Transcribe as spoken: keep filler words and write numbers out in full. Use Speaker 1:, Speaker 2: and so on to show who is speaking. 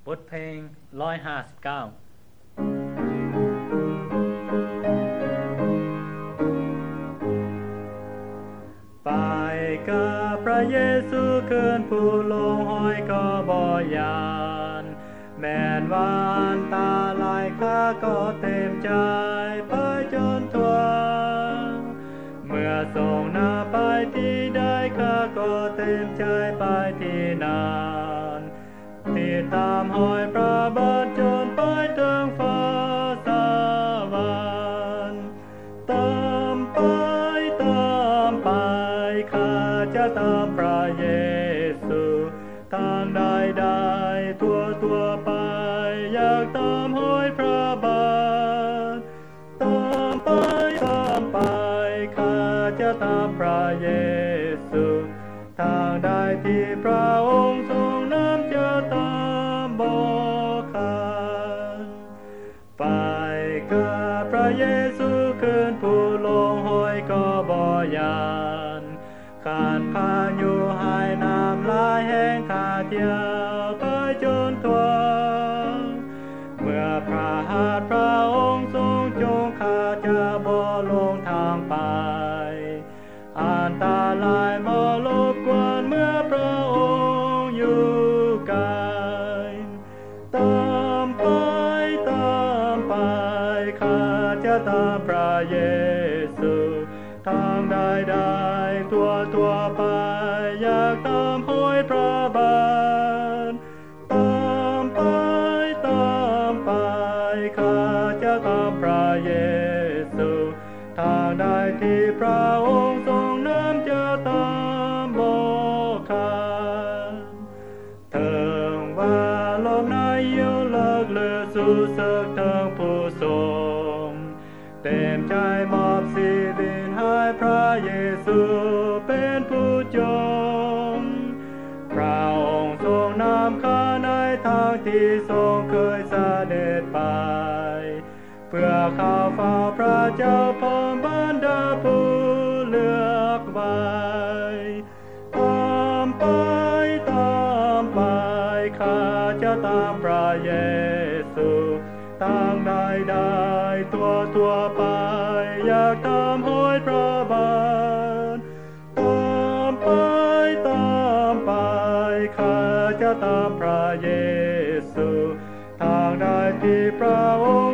Speaker 1: บทเพลงร้อยห้าสิบเก้าไปกับพระเยซูเกินผู้ลงห้อยก็บ่ยานแม้นวาอันตาลายข้าก็เต็มใจไปจนทั่วเมื่อส่งหน้าไปที่ใดข้าก็เต็มใจไปที่นั้นที่ตามหอยพระบาทจนไปถึงฟ้าสวรรค์ตามไปตามไปข้าจะตามพระเยซูทางใดใดทั่วทั่วไปอยากตามหอยพระบาทตามไปตามไปข้าจะตามพระเยซูทางใดที่พระองค์ทรงนำจะตามบอกขันไปกับพระเยซูขึ้นผู้ลงห้อยก็บ่ยานขันพายุหายน้ำลายแห้งขาดเดียวไปจนทั่วเมื่อพระหัตถ์พระองค์ทรงจงข้าจะบ่ลงทางไปอันตรายบ่รบกวนเมื่อพระองค์อยู่ไกลตามไปตามไปข้าจะตามพระเยซูทางใดใดทั่วทั่วไปอยากตามหอยพระบาทตามไปตามไปข้าจะตามพระเยซูทางใดที่พระองค์ทรงนำจะตามบอกขันถึงว่าโลกในยิ่งเลิกเลือสู่ศึกถึงผู้ทรงเต็มใจมอบชีวิตให้พระเยซูเป็นผู้จงพระองค์ทรงนำข้าในทางที่ทรงเคยเสด็จไปเพื่อเข้าเฝ้าพระเจ้าพร้อมบรรดาผู้เลือกไว้ตามไปตามไปข้าจะตามพระเยซูทางใดใดตัวตัวไปอยากตามหอยพระบาทตามไปตามไปข้าจะตามพระเยซูทางใดที่พระองค์